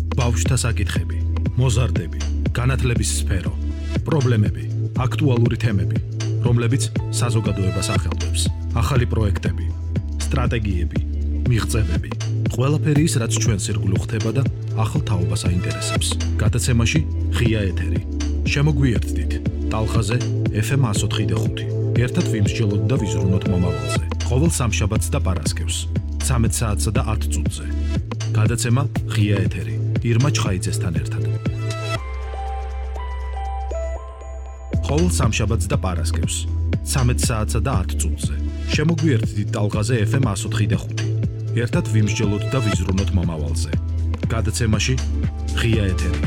ბავშვთა საკითხები, მოზარდები, განათლების სფერო, პრობლემები, აქტუალური თემები, რომლებიც საზოგადოებას ახელვებს, ახალი პროექტები, სტრატეგიები, მიღწევები, ყველაფერი ის, რაც ჩვენს ირგვლივ ხდება და ახალ თაობას აინტერესებს. გადაცემაში ღია ეთერი. შემოგვიერთდით ტალღაზე FM 104.5. ერთად ვიმსჯელოთ და ვიზრუნოთ მომავალზე. ყოველ სამშაბათს და პარასკევს 13 საათსა და 10 წუთზე. გადაცემა ღია ეთერი. ირმა ჩხაიძესთან ერთად. ყოველ სამშაბათს და პარასკევს 13 საათსა და 10 წუთზე. შემოგვიერთდით ტალღაზე FM 104.5. ერთად ვიმსჯელოთ და ვიზრუნოთ მომავალზე. გადაცემაში ღია ეთერი.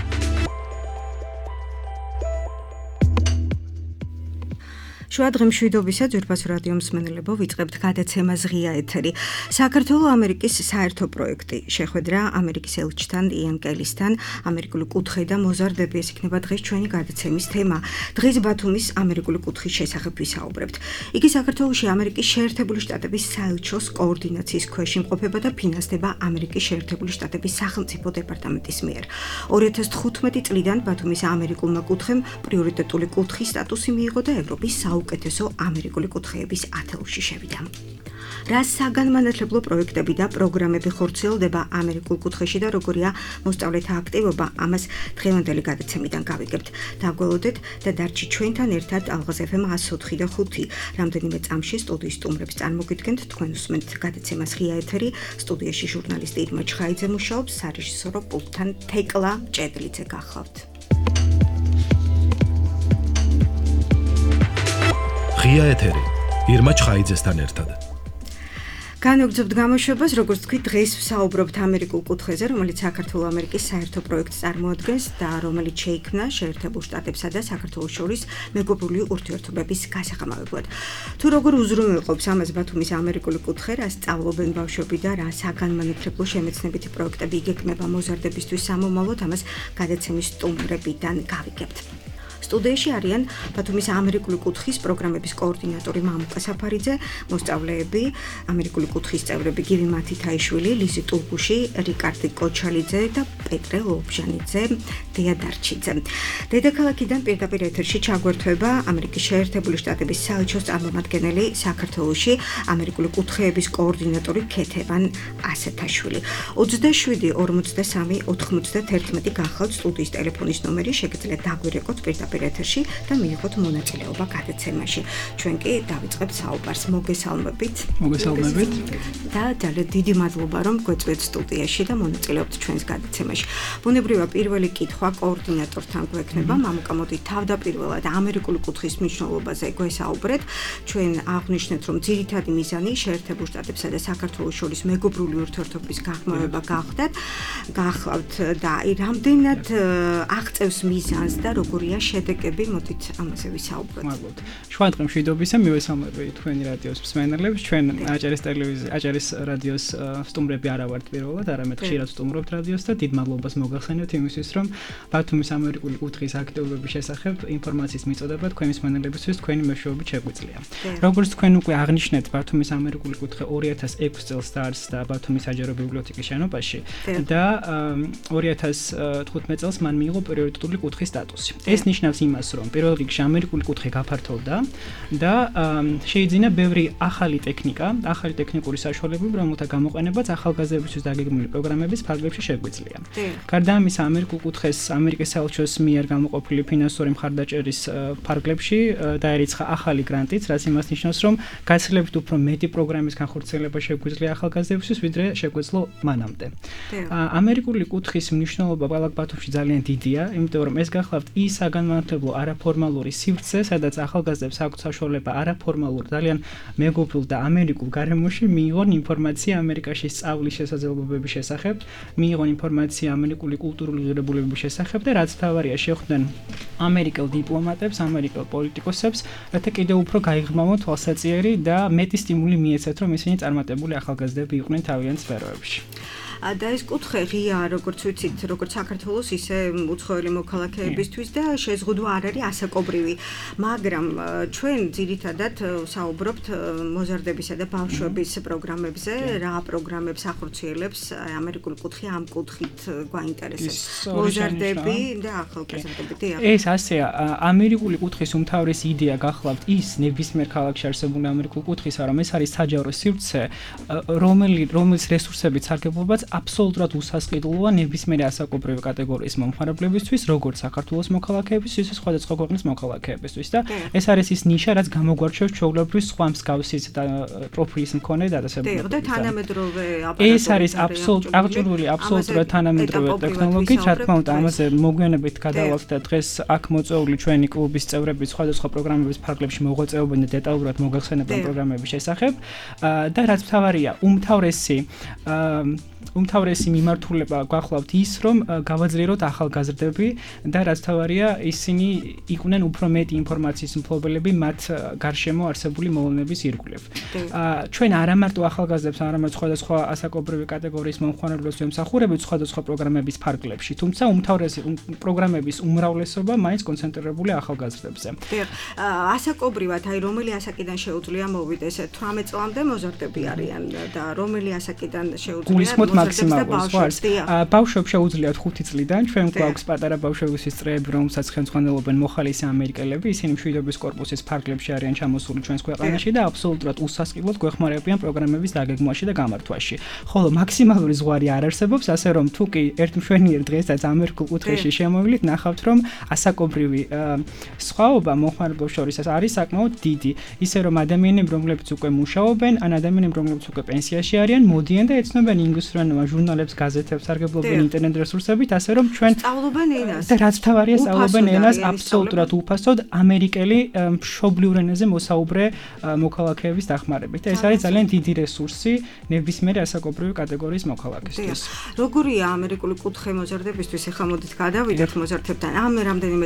შუადღემშვიდობისა ძვირფას რადიო მსმენელებო, ვიწყებთ გადაცემას ღია ეთერი. საქართველო-ამერიკის საერთო პროექტი შეხვედრა ამერიკის ელჩთან იან კელისთან, ამერიკული კუთხე და მოზარდები, ეს იქნება დღეს ჩვენი გადაცემის თემა. დღეს ბათუმის ამერიკული კუთხის შესახებ ვისაუბრებთ. იგი საქართველოში ამერიკის შეერთებული შტატების საელჩოს კოორდინაციის ქვეშ იმყოფება და ფინანსდება ამერიკის შეერთებული შტატების სახელმწიფო დეპარტამენტის მიერ. 2015 წლიდან ბათუმის ამერიკულმა კუთხემ პრიორიტეტული კუთხის სტატუსი მიიღო და ევროპის საუკეთესო ამერიკული კუთხეების ათეულში შევიდა. რა საგანმანათლებლო პროექტები და პროგრამები ხორციელდება ამერიკულ კუთხეში და როგორია მოსწავლეთა აქტივობა, ამას დღევანდელი გადაცემიდან გავიგებთ. დაგველოდეთ და დარჩი ჩვენთან ერთად ტალღაზე FM 104.5. რამდენიმე წამში სტუდიის სტუმრებს წარმოგიდგენთ, თქვენ უსმენთ გადაცემას ღია ეთერი. სტუდიაში ჟურნალისტი ირმა ჩხაიძე მუშაობს, სარეჟისორო პულტთან თეკლა ჭედლიძე გახლავთ. ღია ეთერი. ირმა ჩხაიძესთან ერთად. განვაგრძობთ გამოშვებას, როგორც თქვით, დღეს ვსაუბრობთ ამერიკულ კუთხეზე, რომელიც საქართველო-ამერიკის საერთო პროექტს წარმოადგენს და რომელიც შეიქმნა შეერთებულ შტატებსა და საქართველოს შორის მეგობრული ურთიერთობების გასახმარებლად. თუ როგორ უზრუნველყოფს ამას ბათუმის ამერიკული კუთხე, რა სწავლობენ ბავშვები და რა საგანმანათლებლო შემეცნებითი პროექტები იგეგმება მოზარდებისთვის სამომავლოდ, ამას გადაცემის სტუმრებიდან გავიგებთ. სტუდიაში არიან ბათუმის ამერიკული კუთხის პროგრამების კოორდინატორი მამუკა საფარიძე, მოსწავლეები, ამერიკული კუთხის წევრები გივი მათითაიშვილი, ლიზი ტურგუში, რიკარდი კოჩალიძე და პეტრე ლობჟანიძე, დეა დარჩიძე. დედაქალაქიდან პირდაპირ ეთერში ჩაგვერთვება ამერიკის შეერთებული შტატების საელჩოს წარმომადგენელი საქართველოში, ამერიკული კუთხეების კოორდინატორი ქეთევან ასეთაშვილი. 27 43 91 გახლავთ სტუდიის ტელეფონის ნომერი, შეგიძლიათ დაგვირეკოთ პირდაპირ ეთერში და მიიღოთ მონაწილეობა გადაცემაში. ჩვენ კი დავიწყებთ საუბარს. მოგესალმებით. მოგესალმებით. და ძალიან დიდი მადლობა, რომ გვეწვევთ სტუდიაში და მონაწილეობთ ჩვენს გადაცემაში. ბუნებრივია, პირველი კითხვა კოორდინატორთან გვექნება. მამუკა, მოდი თავდაპირველად ამერიკული კუთხის მნიშვნელობაზე გვესაუბრეთ. ჩვენ აღვნიშნეთ, რომ ძირითადი მიზანი შეერთებულ შტატებსა და საქართველოს შორის მეგობრული ურთიერთობის გაღრმავება გახლავთ და რამდენად აღწევს მიზანს და როგორია შედეგები, მოდით ამაზე ვისაუბროთ. მადლობთ. შუადღემშვიდობისა, მივესალმები თქვენი რადიოს მსმენელებს. ჩვენ აჭარის რადიოს სტუმრები არა ვართ პირველად, არამედ ხშირად სტუმრობთ რადიოს და დიდ მადლობას მოგახსენებთ იმისთვის, რომ ბათუმის ამერიკული კუთხის აქტივობების შესახებ ინფორმაციის მიწოდება თქვენი მსმენელებისთვის თქვენი მეშვეობით შეგვიძლია. როგორც თქვენ უკვე აღნიშნეთ, ბათუმის ამერიკული კუთხე 2006 წელს დაარსდა და ბათუმის საჯარო ბიბლიოთეკის შენობაში და 2015 წელს მან მიიღო პრიორიტეტული კუთხის სტატუსი. ეს ნიშნავს იმას, რომ პირველ რიგში ამერიკული კუთხე გაფართოვდა და შეიძინა ბევრი ახალი ტექნიკა, ახალი ტექნიკური საშუალებები, რომელთა გამოყენებაც ახალგაზრდებისთვის დაგეგმილი პროგრამების ფარგლებში შეგვიძლია. გარდა ამისა, ამერიკულ კუთხეს ამერიკის საელჩოს მიერ გამოყოფილი ფინანსური მხარდაჭერის ფარგლებში დაერიცხა ახალი გრანტიც, რაც იმას ნიშნავს, რომ გაცილებით უფრო მეტი პროგრამის განხორციელება შეგვიძლია ახალგაზრდებისთვის, ვიდრე შეგვეძლო მანამდე. ამერიკული კუთხის მნიშვნელობა ბათუმში ძალიან დიდია, იმიტომ რომ ეს გახლავთ ის საგანმანათლებლო არაფორმალური სივრცე, სადაც ახალგაზრდებს აქვთ საშუალება არაფორმალურ, ძალიან მეგობრულ და ამერიკულ გარემოში მიიღონ ინფორმაცია ამერიკაში სწავლის შესაძლებლობების შესახებ, მიიღონ ინფორმაცია ამერიკული კულტურული ღირებულებების შესახებ და რაც თავარია შეხვდნენ ამერიკელ დიპლომატებს, ამერიკელ პოლიტიკოსებს, რათა კიდევ უფრო გაიღრმავონ თვალსაჩინო და მეტი სტიმული მიეცათ, რომ ისინი წარმატებული ახალგაზრდები იყვნენ თავიანთ სფეროებში. და ეს კუთხე ღია, როგორც ვიცით, როგორც საქართველოს, ისე უცხოელი მოქალაქეებისთვის და შეზღუდვა არ არის ასაკობრივი. მაგრამ ჩვენ ძირითადად საუბრობთ მოზარდებისა და ბავშვების პროგრამებზე, რა პროგრამებს ახორციელებს ამერიკული კუთხე ამ კუთხით გვაინტერესებს. მოზარდები და ახალგაზრდები. ეს ასეა, ამერიკული კუთხის უმთავრესი იდეა გახლავთ ის ნებისმიერ ქალაქში არსებული ამერიკული კუთხისა, რომ ეს არის საჯარო სივრცე, რომელიც რესურსებით სარგებლობაც აბსოლუტურად უსასყიდლოა ნებისმიერი ასაკობრივი კატეგორიის მომხმარებლებისთვის, როგორც საქართველოს მოქალაქეებისთვის, ისე სხვადასხვა ქვეყნის მოქალაქეებისთვის და ეს არის ის ნიშა, რაც გამოგვარჩევს ჩვეულებრივ სხვა მსგავსი პროფილის მქონე დაწესებულებები. და თანამედროვე აპარატური. ეს არის აბსოლუტურად თანამედროვე ტექნოლოგიით, რა თქმა უნდა, ამაზე მოგვიანებით გადავალთ და დღეს აქ მოწვეული ჩვენი კლუბის წევრები სხვადასხვა პროგრამების ფარგლებში მოღვაწეობენ და დეტალურად მოგახსენებენ პროგრამების შესახებ და რაც მთავარია, უმთავრესი მიმართულება გვახლავთ ის, რომ გავაძლიეროთ ახალგაზრდები და რაც მთავარია, ისინი იყვნენ უფრო მეტი ინფორმაციის მფლობელები მათ გარშემო არსებული მოვლენების ირგვლივ. ჩვენ არა მარტო ახალგაზრდებს, არამედ სხვადასხვა ასაკობრივი კატეგორიის მომხმარებლებს ვემსახურებით სხვადასხვა პროგრამების ფარგლებში, თუმცა უმთავრესი პროგრამების უმრავლესობა მაინც კონცენტრირებულია ახალგაზრდებზე. ასაკობრივად, აი რომელი ასაკიდან შეუძლია მოვიდეს 18 წლამდე მოზარდები არიან და რომელი ასაკიდან შეუძლია მაქსიმალურს ბავშვებს შეუძლიათ 5 წლიდან, ჩვენ გვაქვს პატარა ბავშვებისთვის წრეები, რომელსაც ხელმძღვანელობენ მოხალისე ამერიკელები, ისინი მშვიდობის კორპუსის ფარგლებში არიან ჩამოსული ჩვენს ქვეყანაში და აბსოლუტურად უსასყიდლოდ გვეხმარებიან პროგრამების დაგეგმვაში და გამართვაში. ხოლო მაქსიმალური ზღვარი არ არსებობს, ასე რომ თუ კი ერთ მშვენიერ დღესაც ამერიკულ კუთხეში შემოვიდით, ნახავთ, რომ ასაკობრივი სხვაობა მომხმარებლებს შორის არის საკმაოდ დიდი, ისე რომ ადამიანები, რომლებიც უკვე მუშაობენ, ან ადამიანები, რომლებიც უკვე პენსიაში არიან, მოდიან და ეცნობენ ინგლისურად ჟურნალებს, გაზეთებს, სარგებლობენ ინტერნეტ რესურსებით, ასე რომ ჩვენ სწავლობენ ენას. და რაც მთავარია, სწავლობენ ენას აბსოლუტურად უფასოდ ამერიკელი მშობლიურ ენაზე მოსაუბრე მოქალაქეების დახმარებით. და ეს არის ძალიან დიდი რესურსი ნებისმიერი ასაკობრივი კატეგორიის მოქალაქისთვის. როგორია ამერიკული კუთხე მოზარდებისთვის? ეხლა მოდით გადავიდეთ მოზარდებთან. ამ რამდენიმე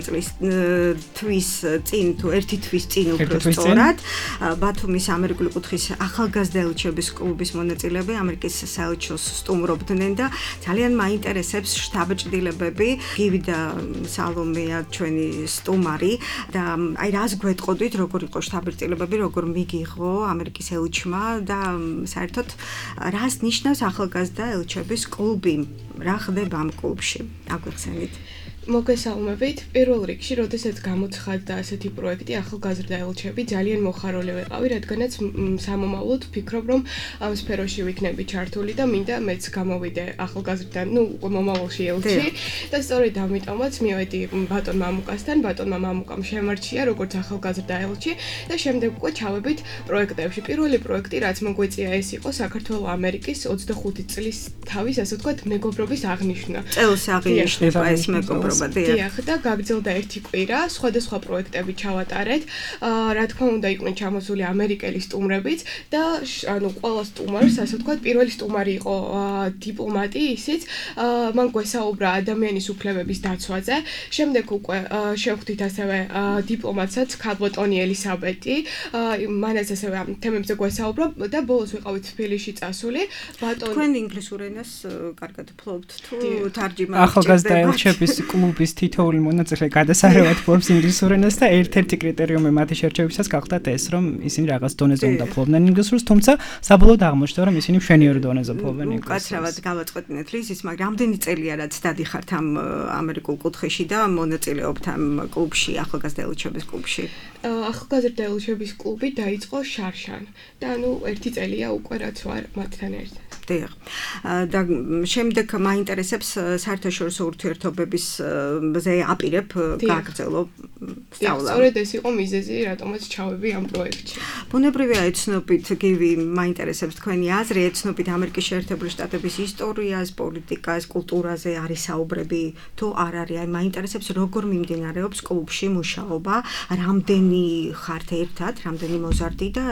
თვის წინ თუ ერთი თვის წინ უფრო სწორად, ბათუმის ამერიკული კუთხის ახალგაზრდა ელჩების კლუბის მონაწილეები ამერიკის საელჩოს სტუმრობდნენ და ძალიან მაინტერესებს შტაბ-ჭრილებები. გივი და სალომეა ჩვენი სტუმარი და აი რას გვეტყოდით, როგორ იყო შტაბ-ჭრილებები, როგორ მიგიღო ამერიკის ელჩმა და საერთოდ რას ნიშნავს ახალგაზრდა ელჩების კლუბი? რა ხდება ამ კლუბში? აგვიხსენით. მოგესალმებით. პირველ რიგში, როდესაც გამოცხადდა ასეთი პროექტი ახალგაზრდა ელჩები, ძალიან მოხარული ვიყავი, რადგანაც სამომავლოდ ვფიქრობ, რომ ამ სფეროში ვიქნები ჩართული და მინდა მეც გამოვიდე ახალგაზრდა, მომავალში ელჩი და სწორედ ამიტომაც მივედი ბატონ მამუკასთან, ბატონმა მამუკამ შემარჩია როგორც ახალგაზრდა ელჩი და შემდეგ უკვე ჩავებით პროექტებში. პირველი პროექტი, რაც მოგვეწია, ეს იყო საქართველოს ამერიკის 25 წლის თავის, ასე ვთქვათ, მეგობრობის აღნიშვნა. წელს აღინიშნება ეს მეგობრობა. დიახ, და გაგრძელდა ერთი კვირა, სხვადასხვა პროექტები ჩავატარეთ. რა თქმა უნდა, იყვნენ ჩამოსული ამერიკელი სტუმრებიც და ანუ ყველა სტუმარს, ასე ვთქვათ, პირველი სტუმარი იყო დიპლომატი, ისიც მან გვესაუბრა ადამიანის უფლებების დაცვაზე. შემდეგ უკვე შევხვდით ასევე დიპლომატსაც, ქალბატონი ელისაბეტი, მანაც ასევე ამ თემებზე გვესაუბრა და ბოლოს ვიყავით თბილისში წასული. თქვენ ინგლისურ ენას კარგად ფლობთ თუ თარჯიმა ახალგაზრდა ელჩების კლუბის თითოეული მონაწილე გადასარევად ფლობს ინგლისურ ენას და ერთ-ერთი კრიტერიუმი მათი შერჩევისას გახდათ ეს, რომ ისინი რაღაც დონეზე უნდა ფლობდნენ ინგლისურს, თუმცა საბოლოოდ აღმოჩნდა, რომ ისინი მშვენიერ დონეზე ფლობენ ინგლისურს. უკაცრავად გავაწყვეტინეთ ლიზის, მაგრამ რამდენი წელია რაც დადიხართ ამ ამერიკულ კუთხეში და მონაწილეობთ ამ კლუბში, ახალგაზრდა ელჩების კლუბში? ახალგაზრდა ელჩების კლუბი დაიწყო შარშან და ანუ 1 წელია უკვე რაც ვარ მათთან ერთად. დიახ. და შემდეგ მაინტერესებს საერთაშორისო ურთიერთობების ზე აპირებ გაგრძელო სწავლა. სწორედ ეს იყო მიზეზი, რატომაც ჩავები ამ პროექტში. ბუნებრივია ეცნობით, გივი, მაინტერესებს თქვენი აზრი, ეცნობით ამერიკის შეერთებული შტატების ისტორიას, პოლიტიკას, კულტურაზე არის საუბრები თუ არ არის? აი მაინტერესებს როგორ მიმდინარეობს კლუბში მუშაობა, რამდენი ხართ ერთად, რამდენი მოზარდი და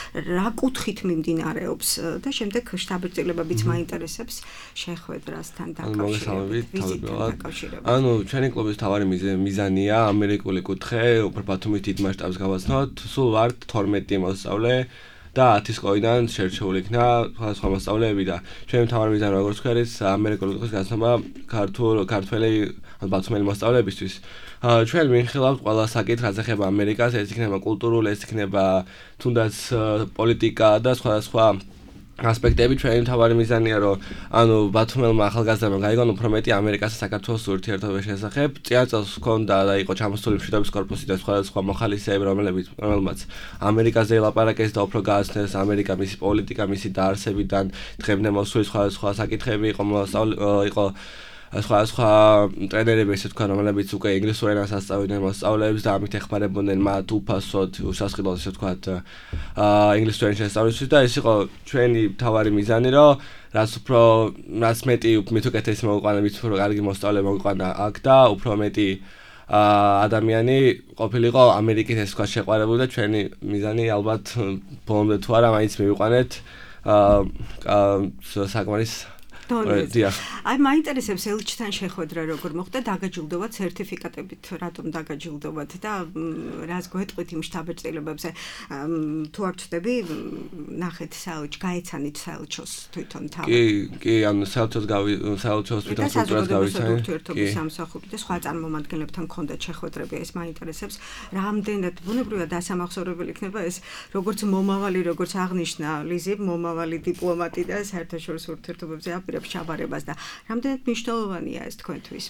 რა კუთხით მიმდინარეობს და შემდეგ შტაბ-ჭრილებებიც მაინტერესებს შეხვედრასთან დაკავშირებით. ანუ ჩვენი კლუბის მთავარი მიზანია ამერიკული კუთხე უფრო ბათუმის დიდ მასშტაბს გავაცნოთ. სულ ვართ 12 მოსწავლე და 10-ის ყოიდან შერჩეული იქნა სხვადასხვა მასწავლებლები და ჩვენი მთავარი მიზანი როგორც ვთქვი არის ამერიკული კულტურის გაცნობა ქართველი ბათუმელი მასწავლებლებისთვის. ჩვენ ვინხილავთ ყველა საკითხს, რაც ეხება ამერიკას, ეს იქნება კულტურული, ეს იქნება თუნდაც პოლიტიკა და სხვადასხვა ასპექტები. ჩვენი მთავარი მიზანია, რომ ბათუმელმა ახალგაზრდებმა გაიგონ უფრო მეტი ამერიკასა და საქართველოს ურთიერთობების შესახებ. წინა წელს ჰქონდა და იყო ჩამოსული მშვიდობის კორპუსი და სხვადასხვა მოხალისეები, რომელმაც ამერიკაზე ელაპარაკეს და უფრო გააცნეს ამერიკა, მისი პოლიტიკა, მისი დაარსებიდან დღემდე მოსული სხვადასხვა საკითხები იყო სხვადასხვა ტრენერები, ესე თქვა, რომლებიც უკვე ინგლისურ ენას ასწავლდნენ მოსწავლეებს და ამით ეხმარებოდნენ მათ უფასოდ, უსასყიდლოდ, ესე თქვა, ინგლისურ ენის შესწავლისთვის და ეს იყო ჩვენი მთავარი მიზანი, რომ რაც მეტი უკეთესი მოგვიყვანა, მით უფრო კარგი მოსწავლე მოგვიყვანა აქ და უფრო მეტი ადამიანი ყოფილიყო ამერიკის, ესე თქვა, შეყვარებული და ჩვენი მიზანი ალბათ ბოლომდე თუ არა მაინც მივიყვანეთ საკმარის აი მაინტერესებს ელჩთან შეხვედრა როგორ მოხდა, დაგაჯილდოვა სერტიფიკატებით, რატომ დაგაჯილდოვათ და რას გვეტყვით იმ შთაბეჭდილებებზე, თუ არ ვწდები, ნახეთ საელჩო, გაეცანით საელჩოს თვითონ თავი. კი, ანუ საელჩოს თვითონ სტრუქტურას გავიცანით. ურთიერთობის სამსახური და სხვა წარმომადგენლებთან ჰქონდათ შეხვედრები, ეს მაინტერესებს. რამდენად ბუნებრივად დასამახსოვრებელი იქნება ეს, როგორც მომავალი, როგორც აღნიშნა ლიზი, მომავალი დიპლომატი და საერთაშორისო ურთიერთობებზე ჩაბარებას და რამდენად მნიშვნელოვანია ეს თქვენთვის?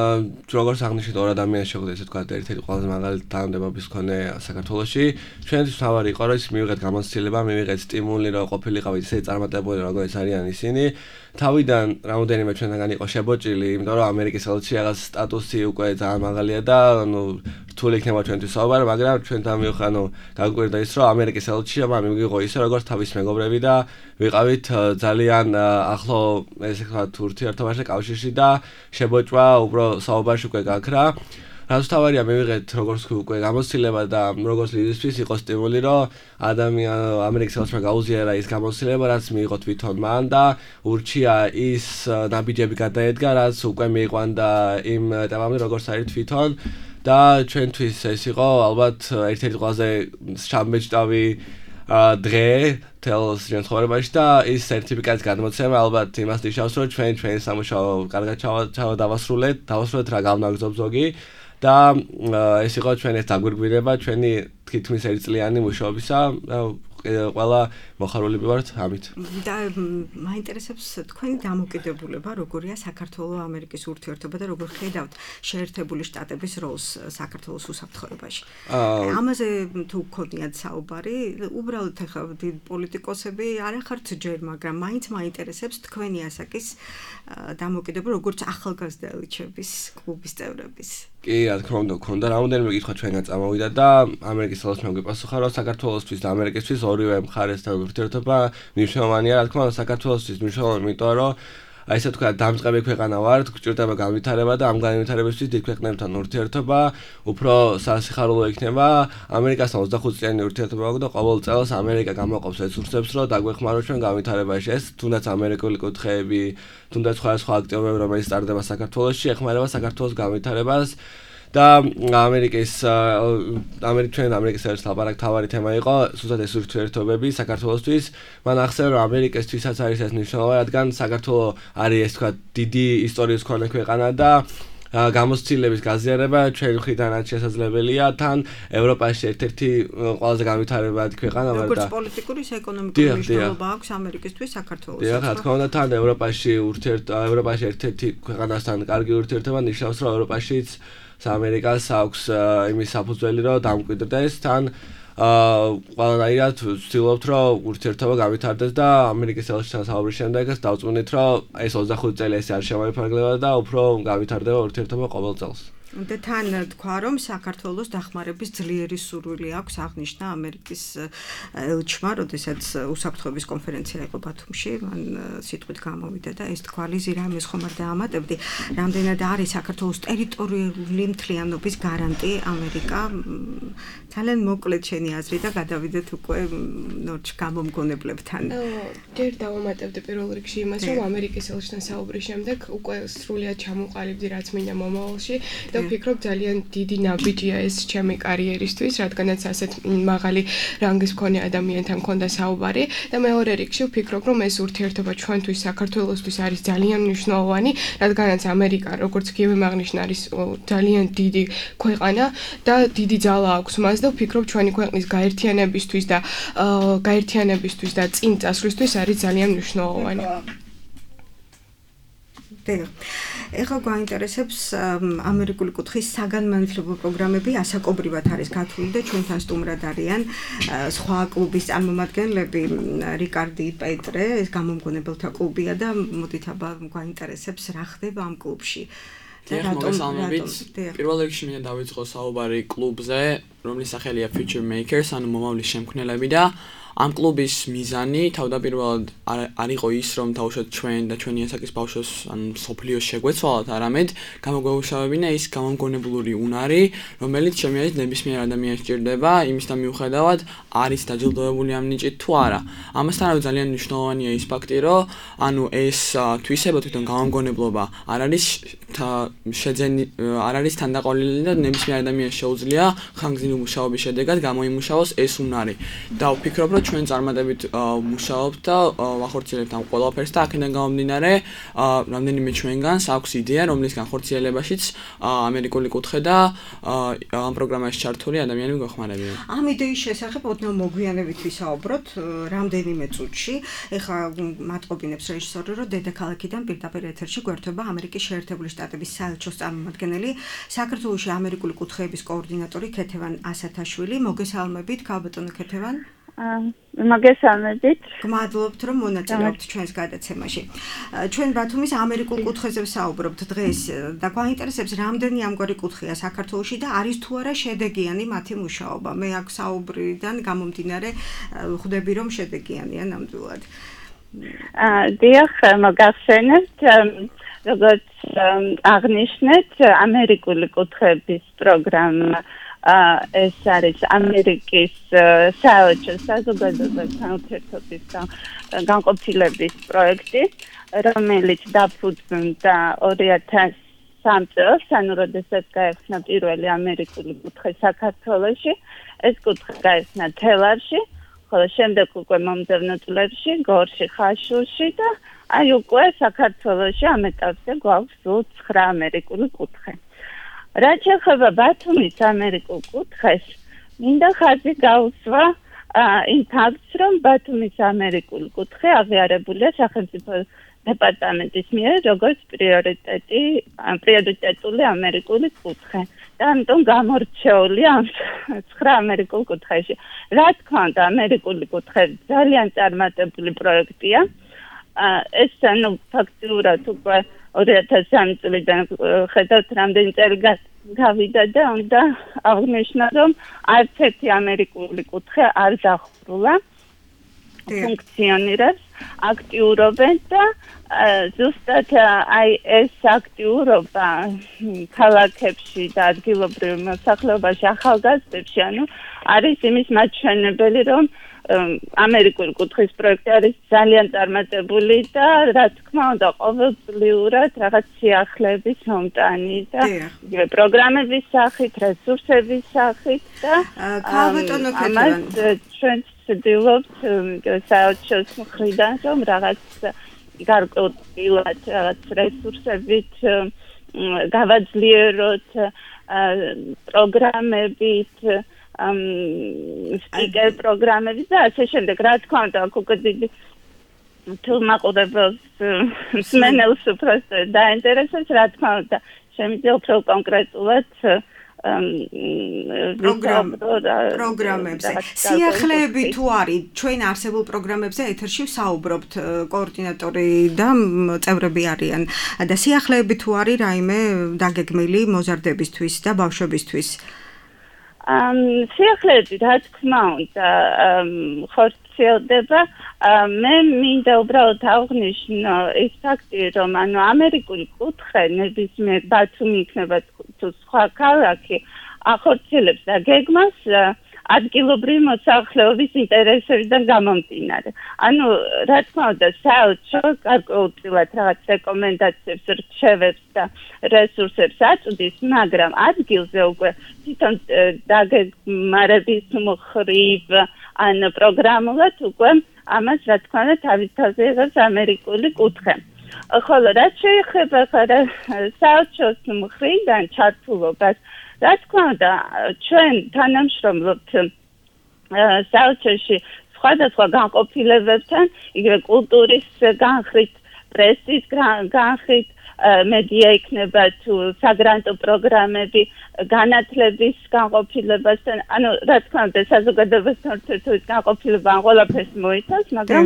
როგორც აღნიშნეთ, ორ ადამიანს შეხვდეთ, ესე თქვა, ერთ-ერთი ყველაზე მაგარი თანამდებობის მქონე საქართველოში. ჩვენთვის მთავარი იყო, რომ მივიღეთ გამოცდილება, მივიღეთ სტიმული, რომ ყოფილიყავით ისე წარმატებული, როგორც არიან ისინი. თავიდან რამოდენიმე ჩვენთანგან იყო შებოჭილი, იმიტომ რომ ამერიკის ელჩი რაღაც სტატუსი უკვე ძალიან მაღალია და რთული იქნება ჩვენთვის საუბარი, მაგრამ ჩვენთან გაგვიკვირდა ის, რომ ამერიკის ელჩი მივიღო ისე, როგორც თავის მეგობრები და ვიყავით ძალიან ახლო, ესე ვთქვათ, ურთიერთობაში, კავშირში და შებოჭვა უფრო საუბარში უკვე გაქრა. რაც თავარია მივიღეთ როგორც უკვე გამოცდილება და როგორც ლიდისთვის იყო სტიმული, რომ ამერიკის ელჩმა გაუზიარა ის გამოცდილება, რაც მიიღო თვითონ მან და ურჩია ის ნაბიჯები გადაედგა, რაც უკვე მიიყვანდა იმ ეტაპამდე, როგორც არის თვითონ და ჩვენთვის ეს იყო ალბათ ერთ-ერთი ყველაზე შთამბეჭდავი დღე თელს შემთხვევაში და ის სერტიფიკატის გადმოცემა ალბათ იმას ნიშნავს, რომ ჩვენი სამუშაო კარგად დავასრულეთ რა გავნაგზობ ზოგი და ეს იყო ჩვენი დაგვირგვინება, ჩვენი თითქმის ერთწლიანი მუშაობისა ყველა მოხარულები ვართ ამით. და მაინტერესებს თქვენი დამოკიდებულება, როგორია საქართველო-ამერიკის ურთიერთობა და როგორ ხედავთ შეერთებული შტატების როლს საქართველოს უსაფრთხოებაში. ამაზე თუ გქონიათ საუბარი, უბრალოდ ახლა პოლიტიკოსები არ ახართ ჯერ, მაგრამ მაინც მაინტერესებს თქვენი ასაკის დამოკიდებულება, როგორც ახალგაზრდა ელჩების კლუბის წევრების. კი, რა თქმა უნდა, გქონდა რამოდენიმე კითხვა ჩვენგან წამოვიდა და ამერიკის ელჩმა გვიპასუხა, რომ საქართველოსთვის და ამერიკისთვის ორივე მხარესთან ურთიერთობა მნიშვნელოვანია, რა თქმა უნდა, საქართველოსთვის მნიშვნელოვანია, იმიტომ რომ აი ესე თქვა, დამწყები ქვეყანა ვართ, გვჭირდება განვითარება და ამ განვითარებისთვის დიდ ქვეყნებთან ურთიერთობა უფრო სასიხარულო იქნება. ამერიკასთან 25 წლიანი ურთიერთობა აქვს და ყოველ წელს ამერიკა გამოყოფს რესურსებს, რომ დაგვეხმაროს ჩვენ განვითარებაში. ეს თუნდაც ამერიკული კუთხეები, თუნდაც სხვა აქტივობები, რომელიც ტარდება საქართველოში, ეხმარება საქართველოს განვითარებას. და ამერიკის ელჩს ლაპარაკ თავარი თემა იყო ზუსტად ეს ურთიერთობები საქართველოსთვის. მან ახსენა, რომ ამერიკისთვისაც არის ეს მნიშვნელოვანი, რადგან საქართველო არის ეს თქვა დიდი ისტორიის მქონე ქვეყანა და გამოცდილების გაზიარება ჩვენი მხრიდანაც შესაძლებელია თან ევროპაში ერთ-ერთი ყველაზე განვითარებადი ქვეყანა ვარ და როგორც პოლიტიკური, ეკონომიკური მნიშვნელობა აქვს ამერიკისთვის საქართველოს. დიახ, რა თქმა უნდა, თან ევროპაში ერთ-ერთი ქვეყანასთან კარგი ურთიერთობა ნიშნავს, რომ ევროპაშიც ამერიკას აქვს იმის საფუძველი, რომ დამკვიდრდეს თან ყველანაირად ვცდილობთ, რომ ურთიერთობა გავითარდეს და ამერიკის ელჩთან საუბრის შემდეგ დავწუნით, რომ ეს 25 წელი ეს არ შემოიფარგლება და უფრო გავითარდება ურთიერთობა ყოველ წელს. და თან თქვა, რომ საქართველოს დახმარების ძლიერი სურვილი აქვს, აღნიშნა ამერიკის ელჩმა, როდესაც უსაფრთხოების კონფერენცია იყო ბათუმში, მან სიტყვით გამოვიდა და ეს თქვა, ლიზი, რამეს ხომ არ დაამატებდი, რამდენად არის საქართველოს ტერიტორიული მთლიანობის გარანტი ამერიკა. ძალიან მოკლედ შენი აზრი და გადავიდეთ უკვე ნორჩ გამომგონებლებთან. ჯერ დავამატებდი პირველ რიგში იმას, რომ ამერიკის ელჩთან საუბრის შემდეგ უკვე სრულიად ჩამოყალიბდი, რაც მინდა მომავალში და და ვფიქრობ ძალიან დიდი ნაბიჯია ეს ჩემი კარიერისთვის, რადგანაც ასეთ მაღალი რანგის მქონე ადამიანთან მქონდა საუბარი და მეორე რიგში ვფიქრობ, რომ ეს ურთიერთობა ჩვენთვის საქართველოსთვის არის ძალიან მნიშვნელოვანი, რადგანაც ამერიკა, როგორც გივიმ აღნიშნა, არის ძალიან დიდი ქვეყანა და დიდი ძალა აქვს მას და ვფიქრობ ჩვენი ქვეყნის გაერთიანებისთვის და წინ წასვლისთვის არის ძალიან მნიშვნელოვანი. ეხლა გვაინტერესებს ამერიკული კუთხის საგანმანათლებლო პროგრამები ასაკობრივად არის გათვლილი და ჩვენთან სტუმრად არიან სხვა კლუბის წარმომადგენლები რიკარდი პეტრე, ეს გამომგონებელთა კლუბია და მოდით აბა გვაინტერესებს რა ხდება ამ კლუბში. პირველ რიგში მინდა დავიწყო საუბარი კლუბზე, რომლის სახელია Future Makers, ანუ მომავლის შემქმნელები და ამ კლუბის მიზანი თავდაპირველად არ იყო ის, რომ თავშოთ ჩვენ და ჩვენი ასაკის ბავშვებს ან სოფლიოს შეგვეცვალათ, არამედ გამოგვეუშავებინა ის გამომგონებლური უნარი, რომელიც შემიძლია ნებისმიერ ადამიანს სჭირდება, იმისთან მიუხედავად არის დაჯილდოებული ამ ნიჭით თუ არა. ამასთანავე ძალიან მნიშვნელოვანია ის ფაქტი, რომ ანუ ეს თვისება თვითონ გამომგონებლობა არ არის თანდაყოლილი და ნებისმიერ ადამიანს შეუძლია ხანგრძლივი მუშაობის შედეგად გამოიმუშავოს ეს უნარი. და ვფიქრობ, რომ ჩვენ წარმატებით მუშაობთ და ვახორციელებთ ამ ყველაფერს და აქედან გამომდინარე რამდენიმე ჩვენგანს აქვს იდეა, რომლის განხორციელებაშიც ამერიკული კუთხე და ამ პროგრამაში ჩართული ადამიანები გვეხმარებიან. ამ იდეის შესახებ ოდნავ მოგვიანებით ვისაუბროთ რამდენიმე წუთში. ეხლა მატყობინებს რეჟისორი, რომ დედაქალაქიდან პირდაპირ ეთერში გვერდება ამერიკის შეერთებული შტატების საელჩოს წარმომადგენელი, საქართველოში ამერიკული კუთხეების კოორდინატორი ქეთევან ასათაშვილი. მოგესალმებით, ქალბატონო ქეთევან. მოგესალმებით. გმადლობთ, რომ მონაწილეობთ ჩვენს გადაცემაში. ჩვენ ბათუმის ამერიკულ კუთხეზე ვსაუბრობთ დღეს და გვაინტერესებს რამდენი ამგვარი კუთხეა საქართველოში და არის თუ არა შედეგიანი მათი მუშაობა. მე აქ საუბრიდან გამომდინარე ხვდები, რომ შედეგიანია ნამდვილად. დიახ, მოგახსენებთ, როგორც აღნიშნეთ, ამერიკული კუთხეების პროგრამა ეს არის ამერიკის საელჩო საზოგადოებასთან ურთიერთობის განყოფილების პროექტი, რომელიც დაფუძნდა 2003 წელს, ანუ როდესაც გაიხსნა პირველი ამერიკული კუთხე საქართველოში. ეს კუთხე გაიხსნა თელავში, ხოლო შემდეგ უკვე მომდევნო წლებში გორში, ხაშურში და აი უკვე საქართველოში ამ ეტაპზე გვაქვს სულ 9 ამერიკული კუთხე. რაც ეხება ბათუმის ამერიკულ კუთხეს, მინდა ხაზი გაუსვა იმ ფაქტს, რომ ბათუმის ამერიკული კუთხე აღიარებულია სახელმწიფო დეპარტამენტის მიერ როგორც პრიორიტეტული ამერიკული კუთხე. და ამიტომ გამორჩეულია ამ 9 ამერიკულ კუთხეში. რა თქმა უნდა, ამერიკული კუთხე ძალიან წარმატებული პროექტია. ეს ანუ ფაქტიურად უკვე 2003 წლიდან ხედავთ რამდენი წელი გავიდა და უნდა აღნიშნო, რომ არც ერთი ამერიკული კუთხე არ დახურულა. ფუნქციონირებს, აქტიურობენ და ზუსტად აი ეს აქტიურობა ქალაქებში და ადგილობრივ მოსახლეობაში ახალგაზრდებში, ანუ არის იმის მაჩვენებელი, რომ ამერიკული კუთხის პროექტი არის ძალიან წარმატებული და რა თქმა უნდა ყოველწლიურად რაღაც სიახლეების მომტანი და პროგრამების სახით, რესურსების სახით და ქალბატონო ქეთევან, ჩვენ ვცდილობთ საელჩოს მხრიდან რომ რაღაც გარკვეულად რაღაც რესურსებით გავაძლიეროთ პროგრამებით სპიკერ პროგრამები და ასე შემდეგ. რა თქმა უნდა, უკვე დიდი თუ მაყურებელს მსმენელს უბრალოდ დაინტერესებს, რა თქმა უნდა, შემიძლია უფრო კონკრეტულად პროგრამებზე. სიახლეები თუ არის ჩვენ არსებულ პროგრამებზე ეთერში ვსაუბრობთ, კოორდინატორი და წევრები არიან და სიახლეები თუ არის რაიმე დაგეგმილი მოზარდებისთვის და ბავშვებისთვის. სიახლეები რა თქმა უნდა ხორციელდება. მე მინდა უბრალოდ აღნიშნო ის ფაქტი, რომ ანუ ამერიკული კუთხე ნებისმიერ ბათუმი იქნება თუ სხვა ქალაქი ახორციელებს და გეგმას ადგილობრივი მოსახლეობის ინტერესებიდან გამომდინარე. ანუ რა თქმა უნდა, საელჩო გარკვეულწილად რაღაც რეკომენდაციებს, რჩევებს და რესურსებს აწვდის, მაგრამ ადგილზე უკვე თვითონ დაგეგმარების მხრივ ან პროგრამულად უკვე ამას რა თქმა უნდა თავის თავზე იღებს ამერიკული კუთხე. ხოლო რაც შეეხება საელჩოს მხრიდან ჩართულობას, რა თქმა უნდა, ჩვენ თანამშრომლობთ საელჩოში სხვადასხვა განყოფილებებთან, იგივე კულტურის განხრით, პრესის განხრით, მედია იქნება თუ საგრანტო პროგრამები, განათლების განყოფილებასთან, ანუ რა თქმა უნდა, საზოგადოებასთან ურთიერთობის განყოფილება ყველაფერს მოიცავს, მაგრამ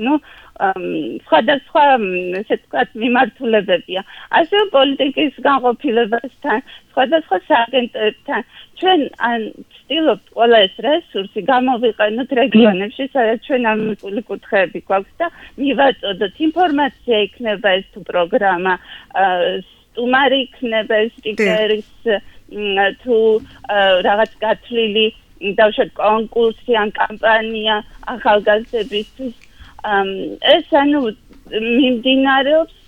სხვადასხვა ესე ვთქვათ მიმართულებებია. ასევე პოლიტიკის განყოფილებასთან, სხვადასხვა სააგენტოებთან ჩვენ ვცდილობთ ყველა ეს რესურსი გამოვიყენოთ რეგიონებში, სადაც ჩვენ ამერიკული კუთხეები გვაქვს და მივაწოდოთ ინფორმაცია იქნება ეს თუ პროგრამა, სტუმარი იქნება ეს სპიკერის თუ რაღაც გათვლილი დავუშვათ კონკურსი ან კამპანია ახალგაზრდებისთვის. ეს ანუ მიმდინარეობს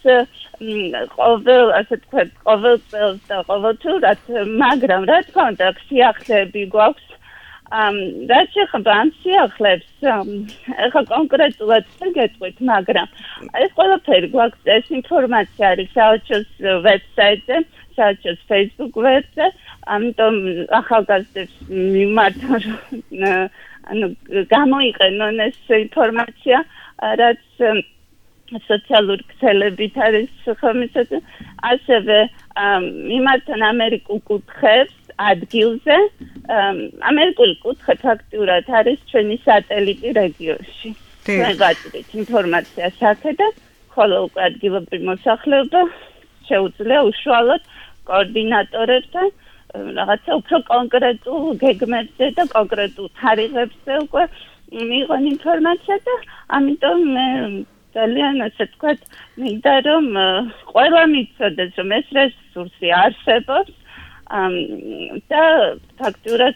ყოველ ასე ვთქვათ ყოველ წელს და ყოველთურად, მაგრამ რა თქმა უნდა სიახლეები გვაქვს. რაც შეეხება ამ სიახლეებს, ახლა კონკრეტულად გეტყვით, მაგრამ ეს ყველაფერი გვაქვს, ეს ინფორმაცია არის საელჩოს ვებსაიტზე, საელჩოს Facebook ვებზე, ამიტომ ახალგაზრდებს მიმართა ანუ გამოიყენონ ეს ინფორმაცია, რაც სოციალური ქსელებით არის ხელმისაწვდომი, ასევე მიმართან ამერიკულ კუთხეებს ადგილზე. ამერიკული კუთხე ფაქტურად არის ჩვენი სატელიტი რეგიონში. ჩვენ ვაწვდით ინფორმაციას აქედან, ხოლო უკვე ადგილობრივი მოსახლეობა შეუძლია უშუალოდ კოორდინატორებთან რაღაცა უფრო კონკრეტულ გეგმებზე და კონკრეტულ თარიღებზე უკვე მიიღონ ინფორმაცია და ამიტომ მე ძალიან ასე ვთქვათ, მინდა რომ ყველა მიცოდეს, რომ ეს რესურსი არსებობს და ფაქტურად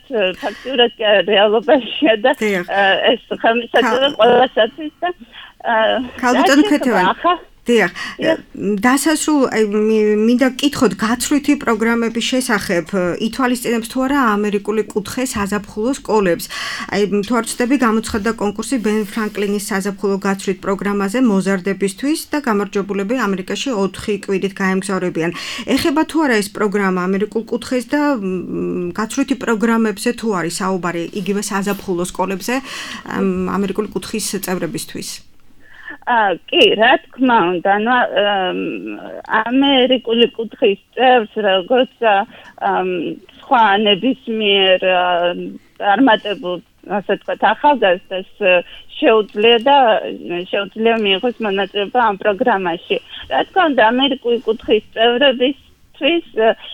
რეალობაშია და ეს ხელმისაწვდომია ყველასათვის და ქალბატონ ქეთევანი დიახ, დასასრულ მინდა გკითხოთ გაცვლითი პროგრამების შესახებ, ითვალისწინებს თუ არა ამერიკული კუთხე საზაფხულო სკოლებს. თუ არ ვცდები, გამოცხადდა კონკურსი ბენ ფრანკლინის საზაფხულო გაცვლით პროგრამაზე მოზარდებისთვის და გამარჯვებულები ამერიკაში 4 კვირით გაემგზავრებიან. ეხება თუ არა ეს პროგრამა ამერიკულ კუთხეს და გაცვლითი პროგრამებზე თუ არის საუბარი იგივე საზაფხულო სკოლებზე ამერიკული კუთხის წევრებისთვის? კი, რა თქმა უნდა, ანუ ამერიკული კუთხის წევრს, როგორც სხვა ნებისმიერ წარმატებულ, ასე ვთქვათ, ახალგაზრდას შეუძლია მიიღოს მონაწილეობა ამ პროგრამაში. რა თქმა უნდა, ამერიკული კუთხის წევრებისთვის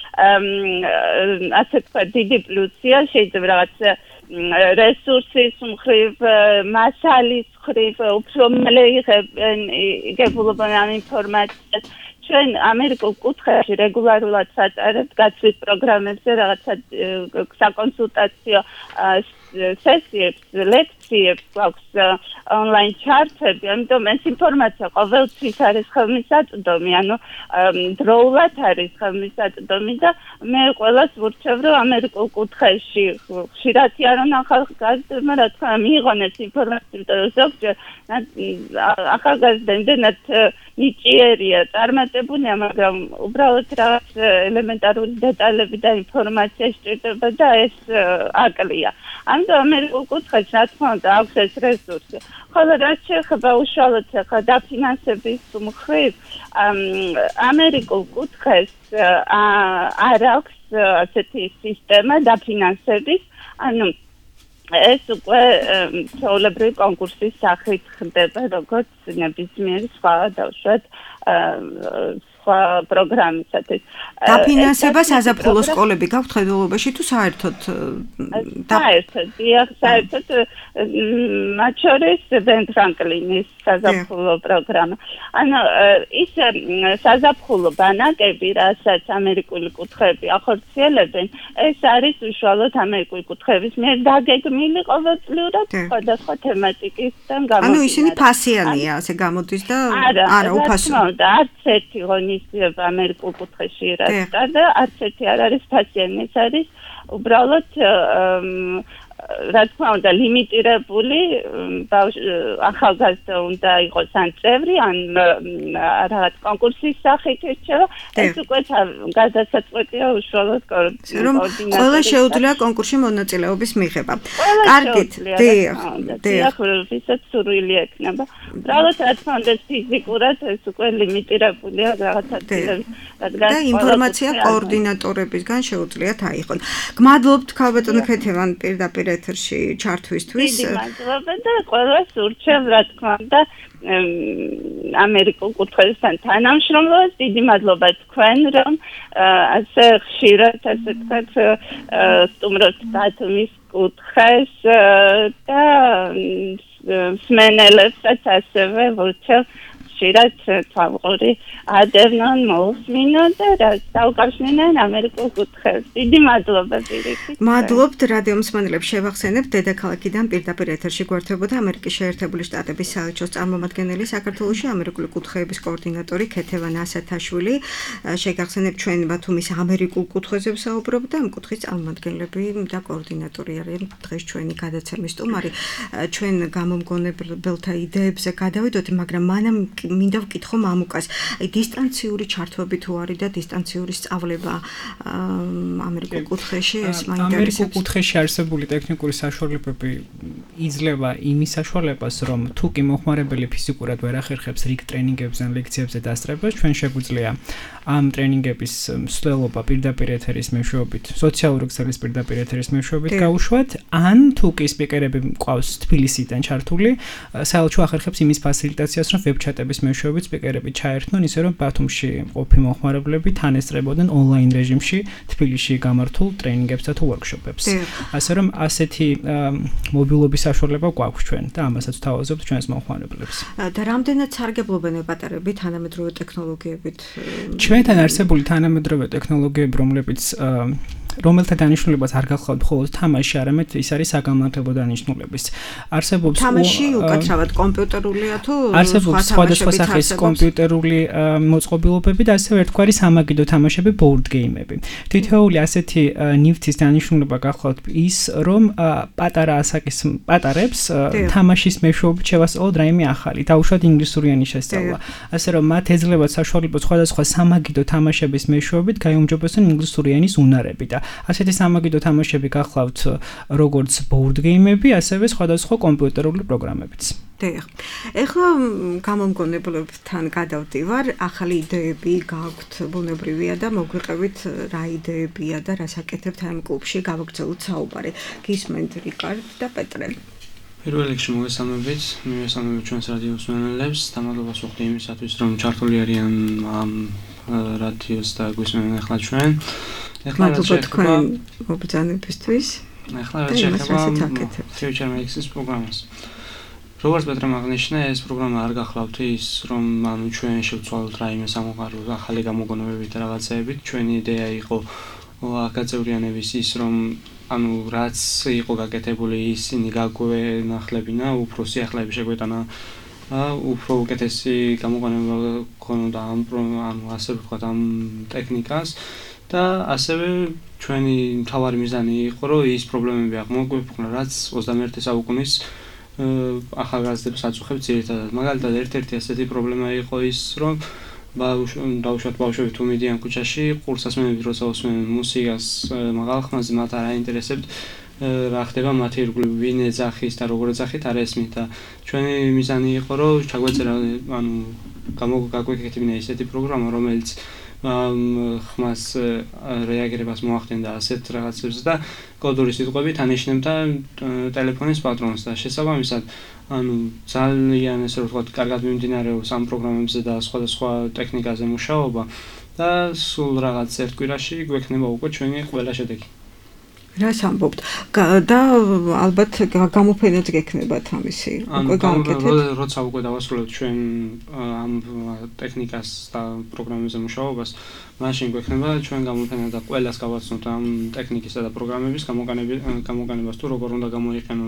ასე ვთქვათ, დიდი პლუსია, შეიძლება რაღაც რესურსის მხრივ, მასალის მხრივ, უფრო მალე იგებულობენ ამ ინფორმაციას. ჩვენ ამერიკულ კუთხეში რეგულარულად ვაწარებთ გაცვლით პროგრამებზე რაღაცა საკონსულტაციო სესიებს, ლექციებს, გვაქვს ონლაინ ჩარტები, ამიტომ ეს ინფორმაცია ყოველთვის არის ხელმისაწვდომი, ანუ დროულად არის ხელმისაწვდომი და მე ყველას ვურჩევ, რომ ამერიკულ კუთხეში ხშირათი არ უნდა ახალგაზრდებმა, რა თქმა უნდა, მიიღონ ეს ინფორმაცია, იმიტომ რომ ზოგჯერ ახალგაზრდა იმდენად ნიჭიერია, წარმატებულია, მაგრამ უბრალოდ რაღაც ელემენტარული დეტალები და ინფორმაცია სჭირდება და ეს აკლია. ამიტომ ამერიკულ კუთხეში, რა თქმა უნდა, აქვს ეს რესურსი. ხოლო რაც შეეხება უშუალოდ დაფინანსების მხრივ, ამერიკულ კუთხეს არ აქვს ასეთი სისტემა დაფინანსების, ანუ ეს უკვე ჩვეულებრივი კონკურსის სახით ხდება, როგორც ნებისმიერი სხვა დავუშვათ სხვა პროგრამისათვის. დაფინანსება საზაფხულო სკოლები გაქვთ ხედულობაში თუ საერთოდ? საერთოდ მათ შორის ბენ ფრანკლინის საზაფხულო პროგრამა. ანუ ის საზაფხულო ბანაკები, რასაც ამერიკული კუთხეები ახორციელებენ, ეს არის უშუალოდ ამერიკული კუთხეების მიერ დაგეგმილი ყოველწლიურად სხვადასხვა თემატიკისგან გამომდინარე. ანუ ისინი ფასიანია, ასე გამოდის და არა უფასო. არც ერთი ღონისძიება ამერიკულ კუთხეში და არც ერთი არ არის ფასიანი, ეს არის უბრალოდ რა თქმა უნდა ლიმიტირებული ახალგაზრდა უნდა იყოს ან წევრი ან რაღაც კონკურსის სახით ირჩევა ეს უკვე გადასაწყვეტია უშუალოდ კოორდინატორს ყველა შეუძლია კონკურსში მონაწილეობის მიღება. კარგით, დიახ, ვისაც სურვილი ექნება. უბრალოდ რა თქმა უნდა ფიზიკურად ეს უკვე ლიმიტირებულია რაღაცა და ინფორმაცია კოორდინატორებისგან შეუძლიათ აიღონ. გმადლობთ ქალბატონო ქეთევან პირდაპირ ეთერში ჩართვისთვის. დიდი მადლობა და ყველას ურჩევ რა თქმა უნდა ამერიკულ კუთხესთან თანამშრომლობას. დიდი მადლობა თქვენ რომ ასე ხშირად ასე თქვათ სტუმრობთ ბათუმის კუთხეს და სმენელებსაც ასევე ურჩევ ხშირად თვალყური ადევნონ მოусმინონ და დაუკავშირდნენ ამერიკულ კუთხეს. დიდი მადლობა პირიქით. მადლობთ რადიო მსმენელებს შევახსენებთ დედაქალაქიდან პირდაპირ ეთერში გვერდებოდა ამერიკის შეერთებული შტატების საელჩოს წარმომადგენელი საქართველოში ამერიკული კუთხეების კოორდინატორი ქეთევან ასათაშვილი. შეგახსენებთ ჩვენ ბათუმის ამერიკულ კუთხეზე ვსაუბრობთ და ამ კუთხის წარმომადგენლები და კოორდინატორი არიან დღეს ჩვენი გადაცემის სტუმარი. ჩვენ გამომგონებელთა იდეებზე გადავიდოთ, მაგრამ მანამ მინდა ვკითხო მამუკას. დისტანციური ჩართვები თუ არის და დისტანციური სწავლება ამერიკულ კუთხეში ეს მაინტერესებს. ამერიკულ კუთხეში არსებული ტექნიკური საშუალებები იძლევა იმის საშუალებას, რომ თუ კი მოხმარებელი ფიზიკურად ვერ ახერხებს რიგ ტრენინგებზე ან ლექციებზე დასწრებას, ჩვენ შეგვიძლია ამ ტრენინგების მსვლელობა პირდაპირ ეთერის მეშვეობით, სოციალური ქსელის პირდაპირ ეთერის მეშვეობით გაუშვათ, ან თუ კი სპიკერები მყავს თბილისიდან ჩართული, საელჩო ახერხებს იმის ფასილიტაციას, რომ ვებჩატების მეშვეობით სპიკერები ჩაერთნონ, ისე რომ ბათუმში ყოფი მოხმარებლები თან ესწრებოდნენ ონლაინ რეჟიმში თბილისში გამართულ ტრენინგებს და თუ ვორქშოპებს. ასე რომ ასეთი მობილობის საშუალება გვაქვს ჩვენ და ამასაც ვთავაზობთ ჩვენს მოხმარებლებს. და რამდენად სარგებლობენ პატარები თანამედროვე ტექნოლოგიებით? ჩვენთან არსებული თანამედროვე ტექნოლოგიები, რომელთა დანიშნულებას არ გახლავთ მხოლოდ თამაში, არამედ ის არის საგამართლებლო დანიშნულების. არსებობს თამაში უკაცრავად კომპიუტერულია თუ არსებობს სხვადასხვა სახის კომპიუტერული მოწყობილობები და ასევე ერთგვარი სამაგიდო თამაშები board game-ები. თითოეული ასეთი ნივთის დანიშნულება გახლავთ ის, რომ პატარა ასაკის პატარებს თამაშის მეშვეობით შევასწავლოთ რაიმე ახალი, დაუშვათ ინგლისურიანი შესწავლა. ასე რომ მათ ეძლებათ საშუალება სხვადასხვა სამაგიდო თამაშების მეშვეობით გაიუმჯობესონ ინგლისური ენის უნარები და ასეთი სამაგიდო თამაშები გახლავთ როგორც board game-ები, ასევე სხვადასხვა კომპიუტერული პროგრამებიც. ეხლა გამომგონებლებთან გადავდივარ, ახალი იდეები გაქვთ, ბუნებრივია და მოგვიყევით რა იდეებია და რა საკეთებთ ამ კლუბში, გავაგრძელოთ საუბარი. გისმენთ რიკარდ და პეტრე. პირველ რიგში მოგესალმებით, მივესალმებით ჩვენს რადიო მსმენელებს, და მადლობას ვუხდი იმისათვის, რომ ჩართული არიან ამ რადიოს და გვისმენენ ახლა ჩვენ. მადლობა თქვენ მობრძანებისთვის. ახლა რაც შეეხება Future Makers პროგრამას. როგორც პეტრემ აღნიშნა, ეს პროგრამა არ გახლავთ ის, რომ ანუ ჩვენ შევცვალოთ რაიმე სამოყარო ახალი გამოგონებებით და რაღაცეებით. ჩვენი იდეა იყო გაწევრიანების ის, რომ ანუ რაც იყო გაკეთებული ისინი გაგვენახლებინა, უფრო სიახლეები შეგვეტანა უფრო უკეთესი გამოყენება ქონოდა ანუ ასე ვთქვათ ამ ტექნიკას და ასევე ჩვენი მთავარი მიზანი იყო, რომ ის პრობლემები აღმოგვეფხნა, რაც 21 საუკუნის ახალგაზრდებს აწუხებს ძირითადად. მაგალითად, ერთ-ერთი ასეთი პრობლემა იყო ის, რომ დაუშვათ ბავშვები თუ მიდიან ქუჩაში, ყურსასმენებით როცა უსმენენ მუსიკას მაღალ ხმაზე, მათ არ აინტერესებთ რა ხდება მათი ირგვლივ, ვინ ეძახის და როგორ ეძახით არ ესმით და ჩვენი მიზანი იყო, რომ ჩაგვეწერა, ანუ გაგვეკეთებინა ისეთი პროგრამა, რომელიც ხმას რეაგირებას მოახდენდა ასეთ რაღაცებს და კოდური სიტყვებით ანიშნებდა ტელეფონის პატრონს და შესაბამისად ძალიან ესე ვთქვათ კარგად მიმდინარეობს ამ პროგრამებზე და სხვადასხვა ტექნიკაზე მუშაობა და სულ რაღაც ერთ კვირაში გვექნება უკვე ჩვენი ყველა შედეგი. რას ამბობთ? და ალბათ გამოფენაც გექნებათ ამისი. უკვე გავაკეთეთ. როცა უკვე დავასრულებთ ჩვენ ამ ტექნიკას და პროგრამებზე მუშაობას, მაშინ გვექნება ჩვენ გამოფენა და ყველას გავაცნოთ ამ ტექნიკისა და პროგრამების გამოყენებას თუ როგორ უნდა გამოიყენონ,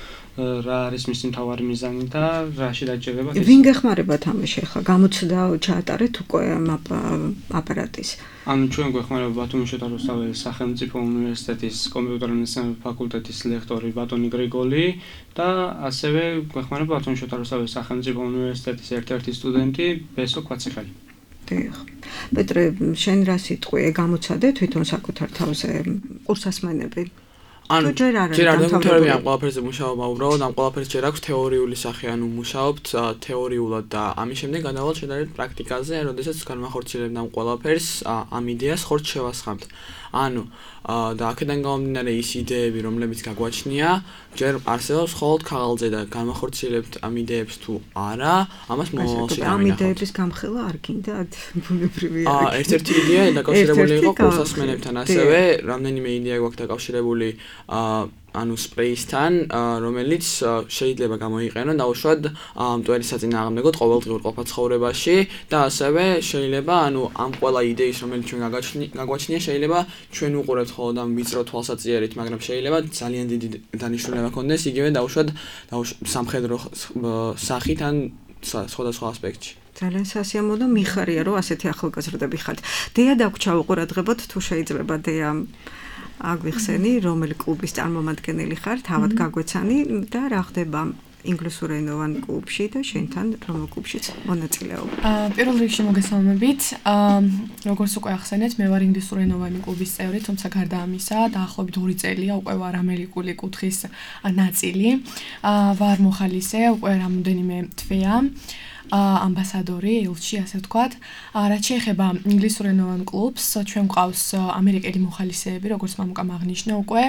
რა არის მისი მთავარი მიზანი და რაში დაჭირდება ეს. ვინ გეხმარებათ ამაში ახლა? გამოცდა ჩაატარეთ უკვე ამ აპარატის. ჩვენ გვეხმარება ბათუმის შოთა რუსთაველის სახელმწიფო უნივერსიტეტის კომპიუტერული მეცნიერების ფაკულტეტის ლექტორი ბატონი გრიგოლი და ასევე გვეხმარება ბათუმის შოთა რუსთაველის სახელმწიფო უნივერსიტეტის ერთ-ერთი სტუდენტი ბესო კვაციხელი. დიახ. პეტრე, შენ რა სიტყვია გამოცადე თვითონ საკუთარ თავზე კურსასმენები? ანუ ჯერ არ დამთავრებული ამ ყველაფერზე მუშაობა უბრალოდ ამ ყველაფერს ჯერ აქვს თეორიული სახე, ანუ მუშაობთ თეორიულად და ამის შემდეგ გადავალთ შედარებით პრაქტიკაზე, როდესაც განვახორციელებთ ამ ყველაფერს, ამ იდეას ხორც შევასხამთ. ანუ და აქედან გამომდინარე ის იდეები, რომლებიც გაგვაჩნია, ჯერ არსებობს მხოლოდ ქაღალდზე და განვახორციელებთ ამ იდეებს თუ არა, ამას მომავალში ამ იდეების გამხელა არ გინდათ? ბუნებრივია. ერთ-ერთი იდეა დაკავშირებული იყო კურსასმენებთან, ასევე რამდენიმე იდეა გვაქვს დაკავშირებული ანუ სპრეისთან, რომელიც შეიძლება გამოიყენონ დაუშვათ მტვერის საწინააღმდეგოდ ყოველდღიურ ყოფა-ცხოვრებაში და ასევე შეიძლება ანუ ამ ყველა იდეის რომელიც ჩვენ გაგვაჩნია შეიძლება ჩვენ უყურებთ ხოლმე ამ ვიწრო თვალსაჩინით, მაგრამ შეიძლება ძალიან დიდი დანიშნულება ქონდეს იგივე დაუშვათ სამხედრო სახით ან სხვადასხვა ასპექტში. ძალიან სასიამოვნო და მიხარია რომ ასეთი ახალგაზრდები ხართ. დეა დაგუჩავყურადღებოთ თუ შეიძლება დეა აგვიხსენი რომელი კლუბის წარმომადგენელი ხარ, თავად გაგვეცანი და რა ხდება ინგლისურენოვან კლუბში და შენთან რომელ კლუბშიც მონაწილეობ? პირველ რიგში მოგესალმებით. როგორც უკვე ახსენეთ, მე ვარ ინგლისურენოვანი კლუბის წევრი, თუმცა გარდა ამისა, დაახლოებით 2 წელია უკვე ვარ ამერიკული კუთხის ნაწილი. ვარ მოხალისე უკვე რამოდენიმე თვეა. ამბასადორი ელჩი ასე ვთქვათ. რაც შეეხება ინგლისურენოვან კლუბს, ჩვენ გვყავს ამერიკელი მოხალისეები, როგორც მამუკამ აღნიშნა უკვე.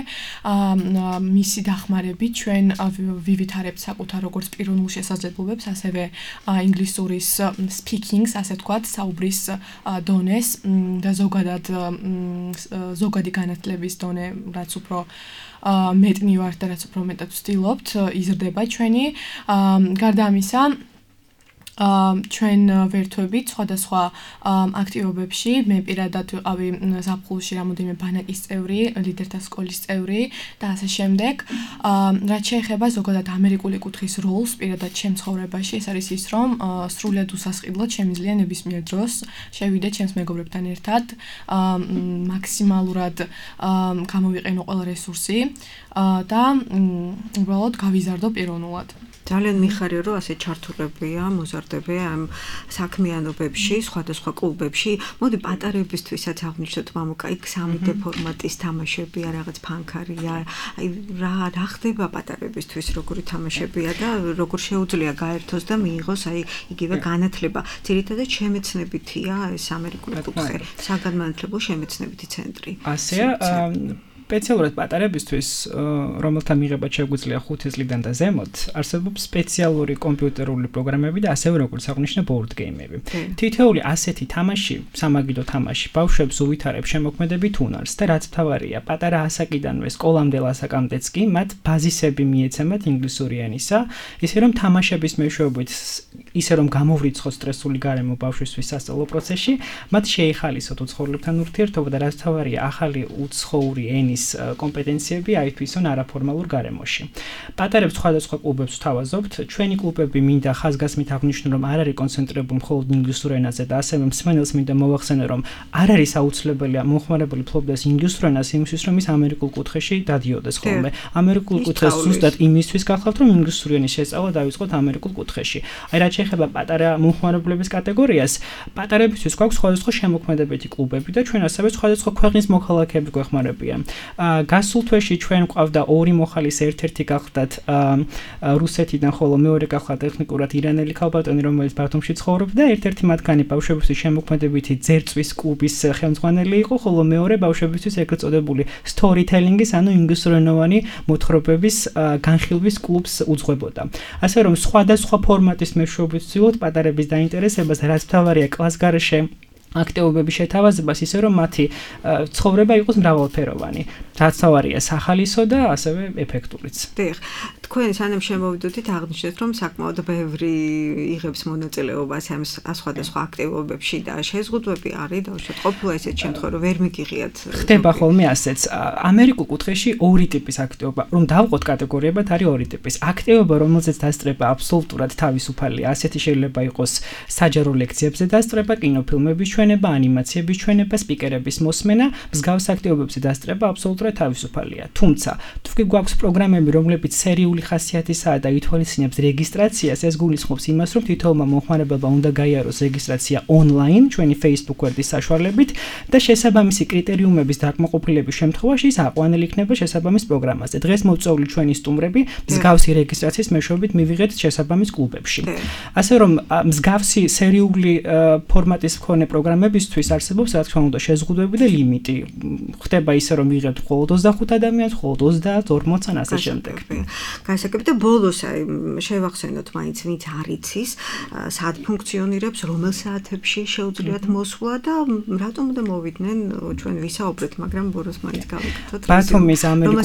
მისი დახმარებით ჩვენ ვივითარებთ საკუთარ როგორც პიროვნულ შესაძლებლობებს, ასევე ინგლისურის speaking-ს, ასე ვთქვათ, საუბრის დონეს და ზოგადი განათლების დონე, რაც უფრო მეტნი ვართ და რაც უფრო მეტად ვცდილობთ, იზრდება ჩვენი. გარდა ამისა, ჩვენ ვერთვებით სხვადასხვა აქტივობებში. მე პირადად ვიყავი ზაფხულში რამოდენიმე ბანაკის წევრი, ლიდერთა სკოლის წევრი და ასე შემდეგ. რაც შეეხება ზოგადად ამერიკული კუთხის როლს პირადად ჩემ ცხოვრებაში, ეს არის ის, რომ სრულად უსასყიდლოდ შემიძლია ნებისმიერ დროს შევიდე ჩემს მეგობრებთან ერთად, მაქსიმალურად გამოვიყენო ყველა რესურსი და უბრალოდ გავიზარდო პიროვნულად. ძალიან მიხარია რომ ასე ჩართულებია მოზარდები ამ საქმიანობებში, სხვადასხვა კლუბებში. მოდი პატარებისთვისაც აღვნიშნოთ მამუკა, იქ 3D ფორმატის თამაშებია, რაღაც ფანქარია. აი რა ხდება პატარებისთვის, როგორი თამაშებია და როგორ შეუძლია გაერთოს და მიიღოს აი იგივე განათლება. ძირითადად შემეცნებითია ეს ამერიკული კუთხე, საგანმანათლებლო შემეცნებითი ცენტრი. ასეა სპეციალურად პატარებისთვის, რომელთა მიღება შეგვიძლია 5 წლიდან და ზემოთ, არსებობს სპეციალური კომპიუტერული პროგრამები და ასევე როგორც აღნიშნა board game-ები. თითოეული ასეთი თამაში, სამაგიდო თამაში, ბავშვებს უვითარებს შემოქმედებით უნარს და რაც მთავარია, პატარა ასაკიდანვე სკოლამდელ ასაკამდეც კი მათ ბაზისები მიეცემათ ინგლისური ენისა, ისე რომ თამაშების მეშვეობით, ისე რომ გამოვრიცხოს სტრესული გარემო ბავშვისთვის სასწავლო პროცესში, მათ შეეხალისოთ უცხოელებთან ურთიერთობა და რაც მთავარია, ახალი უცხოური ენის კომპეტენციები აითვისონ არაფორმალურ გარემოში. პატარებს სხვადასხვა კლუბებს ვთავაზობთ. ჩვენი კლუბები მინდა ხაზგასმით აღნიშნო, რომ არ არის კონცენტრირებული მხოლოდ ინგლისურ ენაზე და ასევე მსმენელს მინდა მოვახსენო, რომ არ არის აუცილებელია მომხმარებელი ფლობდეს ინგლისურ ენას იმისთვის, რომ ის ამერიკულ კუთხეში დადიოდეს ხოლმე. ამერიკულ კუთხეს ზუსტად იმისთვის გახლავთ, რომ ინგლისური ენის შესწავლა დაიწყოთ ამერიკულ კუთხეში. აი რაც ეხება პატარა მომხმარებლების კატეგორიას, პატარებისთვის გვაქვს სხვადასხვა შემოქმედებითი კლუბები და ჩვენ ასევე სხვადასხვა ქვეყნის მოქალაქეები გვეხმარებიან. გასულ თვეში ჩვენ გვყავდა ორი მოხალის, ერთ-ერთი გახლდათ რუსეთიდან, ხოლო მეორე გახლდათ ტექნიკურად ირანელი ქალბატონი, რომელიც ბათუმში ცხოვრობდა და ერთ-ერთი მათგანი ბავშვებისთვის შემოქმედებითი ძერწვის კლუბის ხელმძღვანელი იყო, ხოლო მეორე ბავშვებისთვის ეგრეთ წოდებული storytelling-ის, ანუ ინგლისურენოვანი მოთხრობების განხილვის კლუბს უძღვებოდა. ასე რომ სხვადასხვა ფორმატის მეშვეობით ვცდილობთ პატარების დაინტერესებას, რაც მთავარია კლასგარეშე აქტივობების შეთავაზებას, ისე რომ მათი ცხოვრება იყოს მრავალფეროვანი. რაც თავარია სახალისო და ასევე ეფექტურიც. დიახ, თქვენ სანამ შემოვიდოდით აღნიშნეთ, რომ საკმაოდ ბევრი იღებს მონაწილეობას ამ სხვადასხვა აქტივობებში და შეზღუდვები არის და უშუალოდ ყოფილა ესეთ შემთხვევაში რომ ვერ მიგიღიათ. ხდება ხოლმე ასეც. ამერიკულ კუთხეში ორი ტიპის აქტივობა, რომ დავყოთ კატეგორიებად, არის ორი ტიპის. აქტივობა, რომელზეც დასწრება აბსოლუტურად თავისუფალია, ასეთი შეიძლება იყოს საჯარო ლექციებზე დასწრება, კინოფილმების ჩვენება, ანიმაციების ჩვენება, სპიკერების მოსმენა, მსგავს აქტივობებზე დასწრება აბსოლუტურად თავისუფალია. თუმცა, თუ გვაქვს პროგრამები, რომლებიც სერიული ხასიათისაა და ითვალისწინებს რეგისტრაციას, ეს გულისხმობს იმას, რომ თითოეულმა მომხმარებელმა უნდა გაიაროს რეგისტრაცია ონლაინ, ჩვენი Facebook გვერდის საშუალებით და შესაბამისი კრიტერიუმების დაკმაყოფილების შემთხვევაში ის აყვანილი იქნება შესაბამის პროგრამაზე. დღეს მოვწვეული ჩვენი სტუმრები მსგავსი რეგისტრაციის მეშვეობით მივიღეთ შესაბამის კლუბებში. ასე რომ მსგავსი სერიული ფორმატის მქონე პროგრამებისთვის არსებობს რა თქმა უნდა შეზღუდვები და ლიმიტი. ხდება ისე რომ ვიღებთ მხოლოდ 25 ადამიანს, მხოლოდ 30, 40 ან ასე შემდეგ. გასაგებ და ბოლოს შევახსენოთ მაინც ვინც არ იცის, სად ფუნქციონირებს, რომელ საათებში შეუძლიათ მოსვლა და რატომ უნდა მოვიდნენ ჩვენ ვისაუბრეთ, მაგრამ ბოლოს მაინც გავიკეთოთ. ბათუმის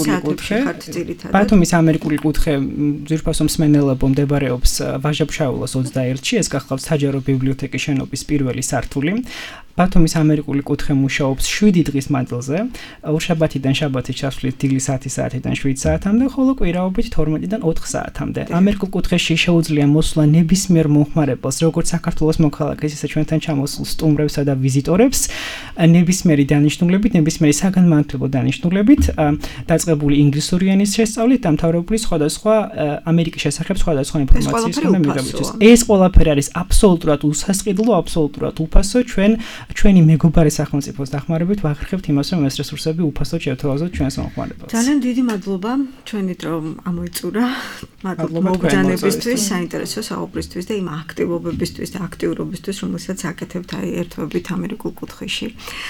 ამერიკული კუთხე ძირფასო მსმენელობო მდებარეობს ვაჟა-ფშაველას 21-ში, ეს გახლავთ საჯარო ბიბლიოთეკის შენობის პირველი სართული. ბათუმის ამერიკული კუთხე მუშაობს 7 დღის მანძილზე, ორშაბათიდან შაბათის ჩასვლით დილის 10 საათიდან 7 საათამდე, ხოლო კვირაობით 12-დან 4 საათამდე. ამერიკულ კუთხეში შეუძლია მოსვლა ნებისმიერ მომხმარებელს, როგორც საქართველოს მოქალაქეს, ისე ჩვენთან ჩამოსულ სტუმრებსა და ვიზიტორებს, ნებისმიერი დანიშნულებით, ნებისმიერი საგანმანათლებლო დანიშნულებით, დაწყებული ინგლისური ენის შესწავლით, დამთავრებული სხვადასხვა ამერიკის შესახებ სხვადასხვა ინფორმაციის მიღებისთვის. ეს ყველაფერი არის აბსოლუტურად უსასყიდლო, აბსოლუტურად უფასო. ჩვენი მეგობარი სახელმწიფოს დახმარებით ვაღირხებთ იმას, რომ ეს რესურსები უფასოდ შევთავაზოთ ჩვენს მომხმარებელს. ძალიან დიდი მადლობა ჩვენი დრო ამოიწურა. მადლობა მოგზაურობისთვის, საინტერესო საუბრისთვის და იმ აქტივობებისთვის და აქტიურობისთვის, რომელსაც აკეთებთ ერთვებით ამერიკულ კუთხეში.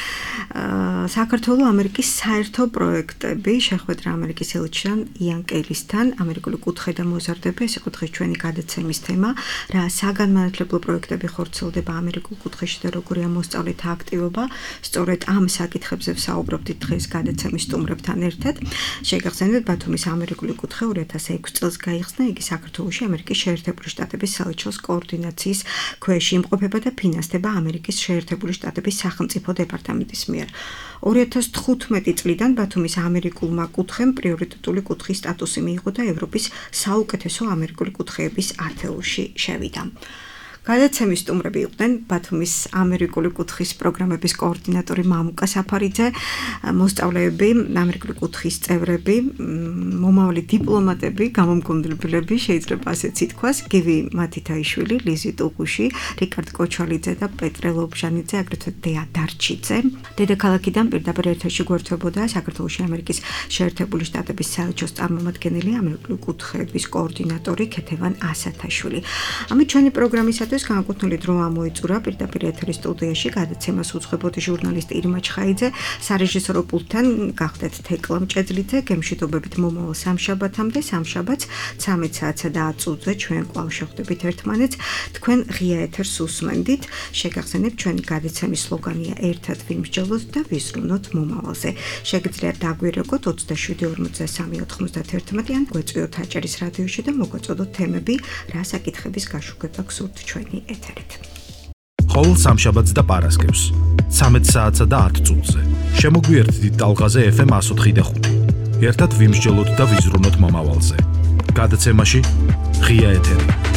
საქართველოს ამერიკის საერთო პროექტები, შეხვედრა ამერიკის ელჩიდან იან კელისთან, ამერიკული კუთხე და მოზარდები, ეს იყო დღეს ჩვენი გადაცემის თემა, რა საგანმანათლებლო პროექტები ხორციელდება ამერიკულ კუთხეში და როგორია მოსწავლეთ აქტივობა. სწორედ ამ საკითხებზე ვსაუბრობდით დღეს გადაცემის სტუმრებთან ერთად. შეგახსენებთ, ბათუმის ამერიკული კუთხე 2006 წელს გაიხსნა, იგი საქართველოში ამერიკის შეერთებული შტატების საელჩოს კოორდინაციის ქვეშ იმყოფება და ფინანსდება ამერიკის შეერთებული შტატების სახელმწიფო დეპარტამენტის მიერ. 2015 წლიდან ბათუმის ამერიკულმა კუთხემ პრიორიტეტული კუთხის სტატუსი მიიღო და ევროპის საუკეთესო ამერიკული კუთხეების ათეულში შევიდა. გადაცემის სტუმრები იყვნენ ბათუმის ამერიკული კუთხის პროგრამების კოორდინატორი მამუკა საფარიძე, მოსწავლეები, ამერიკული კუთხის წევრები, მომავალი დიპლომატები, გამომგონებლები, შეიძლება ასეც ითქვას, გივი მათითაიშვილი, ლიზი ტუღუში, რიკარდ კოჩალიძე და პეტრე ლობჟანიძე, აგრეთვე დეა დარჩიძე. დედაქალაქიდან პირდაპირ ეთერში გვერდებოდა საქართველოში ამერიკის შეერთებული შტატების საელჩოს წარმომადგენელი, ამერიკული კუთხეების კოორდინატორი ქეთევან ასათაშვილი. ამით ჩვენი პროგრამისათვის განკუთვნილი დრო ამოიწურა პირდაპირ ეთერის სტუდიაში გადაცემას უძღვებოდი ჟურნალისტი ირმა ჩხაიძე, სარეჟისორო პულტთან გახდეთ თეკლა მჭედლიძე, გემშვიდობებით მომავალ სამშაბათამდე, სამშაბათს 13 საათსა და 10 წუთზე ჩვენ კვლავ შევხვდებით ერთმანეთს, თქვენ ღია ეთერს უსმენდით. შეგახსენებთ, ჩვენი გადაცემის სლოგანია ერთად ვიმსჯელოთ და ვიზრუნოთ მომავალზე. შეგიძლიათ დაგვირეკოთ 27-43-91 ან გვეწვიოთ აჭარის რადიოში და მოგვაწოდოთ თემები, რა საკითხების გაშუქება გსურთ ჩვენი ეთერით. ყოველ სამშაბათს და პარასკევს 13 საათსა და 10 წუთზე. შემოგვიერთდით ტალღაზე FM 104.5. ერთად ვიმსჯელოთ და ვიზრუნოთ მომავალზე. გადაცემაში ღია ეთერი.